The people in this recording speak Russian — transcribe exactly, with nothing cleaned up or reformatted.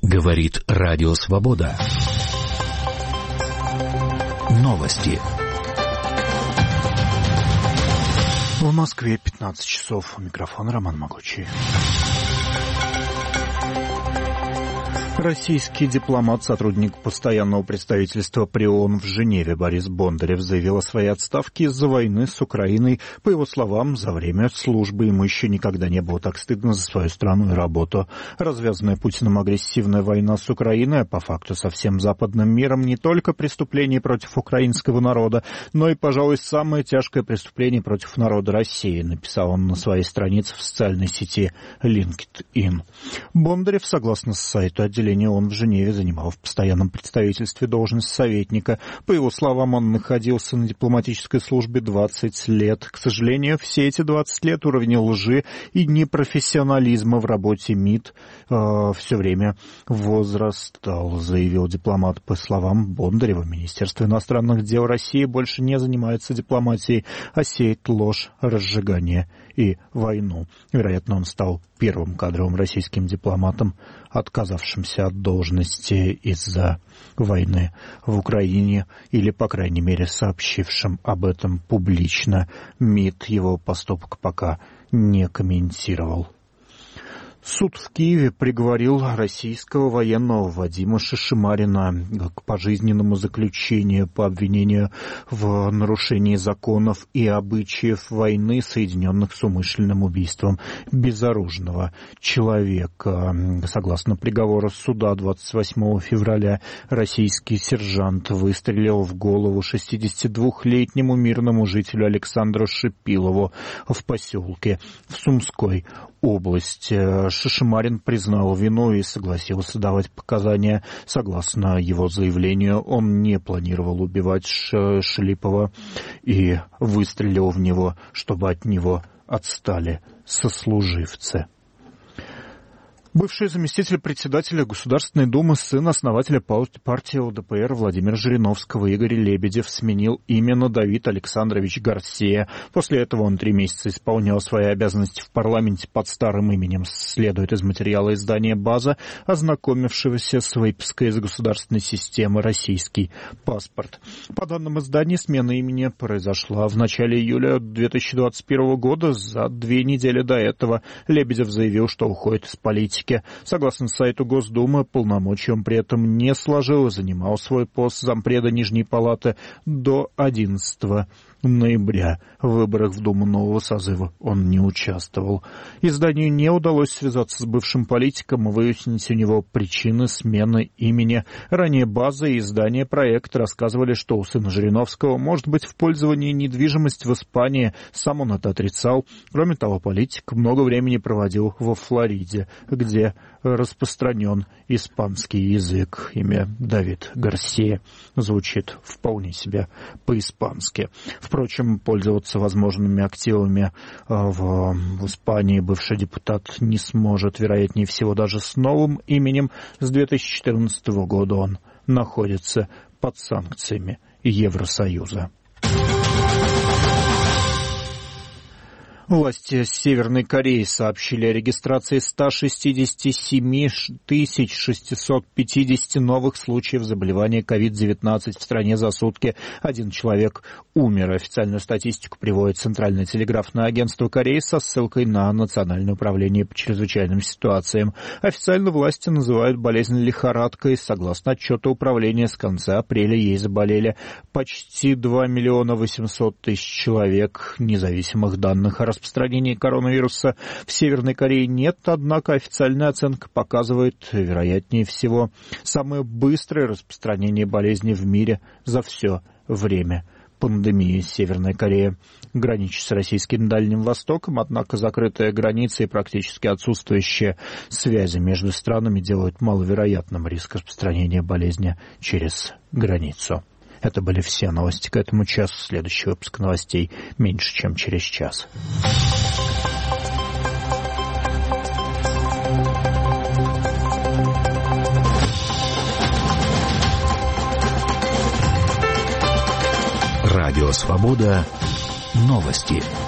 Говорит Радио Свобода. Новости. В Москве пятнадцать часов. У микрофона Роман Могучий. Российский дипломат, сотрудник постоянного представительства при ООН в Женеве Борис Бондарев заявил о своей отставке из-за войны с Украиной. По его словам, за время службы ему еще никогда не было так стыдно за свою страну и работу. Развязанная Путиным агрессивная война с Украиной, а по факту со всем западным миром, не только преступление против украинского народа, но и, пожалуй, самое тяжкое преступление против народа России, написал он на своей странице в социальной сети LinkedIn. Бондарев, согласно сайту отделения ООН в Женеве, занимал в постоянном представительстве должность советника. По его словам, он находился на дипломатической службе двадцать лет. К сожалению, все эти двадцать лет уровень лжи и непрофессионализма в работе МИД э, все время возрастал, заявил дипломат. По словам Бондарева, Министерство иностранных дел России больше не занимается дипломатией, а сеет ложь, разжигание и войну. Вероятно, он стал первым кадровым российским дипломатом, отказавшимся от должности из-за войны в Украине, или, по крайней мере, сообщившим об этом публично. МИД его поступок пока не комментировал. Суд в Киеве приговорил российского военного Вадима Шишимарина к пожизненному заключению по обвинению в нарушении законов и обычаев войны, соединенных с умышленным убийством безоружного человека. Согласно приговору суда, двадцать восьмого февраля российский сержант выстрелил в голову шестидесятидвухлетнему мирному жителю Александру Шипилову в поселке в Сумской области. Шишимарин признал вину и согласился давать показания. Согласно его заявлению, он не планировал убивать Шлипова и выстрелил в него, чтобы от него отстали сослуживцы. Бывший заместитель председателя Государственной Думы, сын основателя партии ЛДПР Владимира Жириновского Игорь Лебедев сменил имя на Давид Александрович Гарсия. После этого он три месяца исполнял свои обязанности в парламенте под старым именем, следует из материала издания «База», ознакомившегося с выпиской из государственной системы «Российский паспорт». По данным издания, смена имени произошла в начале июля две тысячи двадцать первого года. За две недели до этого Лебедев заявил, что уходит из политики. Согласно сайту Госдумы, полномочия он при этом не сложил и занимал свой пост зампреда Нижней Палаты до одиннадцатого ноября. В выборах в Думу нового созыва он не участвовал. Изданию не удалось связаться с бывшим политиком и выяснить у него причины смены имени. Ранее «База» и издание «Проект» рассказывали, что у сына Жириновского может быть в пользовании недвижимость в Испании. Сам он это отрицал. Кроме того, политик много времени проводил во Флориде, где распространен испанский язык. Имя Давид Гарсия звучит вполне себе по-испански. Впрочем, пользоваться возможными активами в, в Испании бывший депутат не сможет, вероятнее всего, даже с новым именем. С две тысячи четырнадцатого года он находится под санкциями Евросоюза. Власти Северной Кореи сообщили о регистрации ста шестидесяти семи тысяч шестисот пятидесяти новых случаев заболевания ковид девятнадцать в стране за сутки. Один человек умер. Официальную статистику приводит Центральное телеграфное агентство Кореи со ссылкой на Национальное управление по чрезвычайным ситуациям. Официально власти называют болезнь лихорадкой. Согласно отчету управления, с конца апреля ей заболели почти два миллиона восемьсот тысяч человек. Независимых данных о распространении коронавируса в Северной Корее нет, однако официальная оценка показывает, вероятнее всего, самое быстрое распространение болезни в мире за все время пандемии. Северная Корея граничит с российским Дальним Востоком, однако закрытая граница и практически отсутствующие связи между странами делают маловероятным риск распространения болезни через границу. Это были все новости к этому часу. Следующий выпуск новостей меньше, чем через час. Радио Свобода. Новости.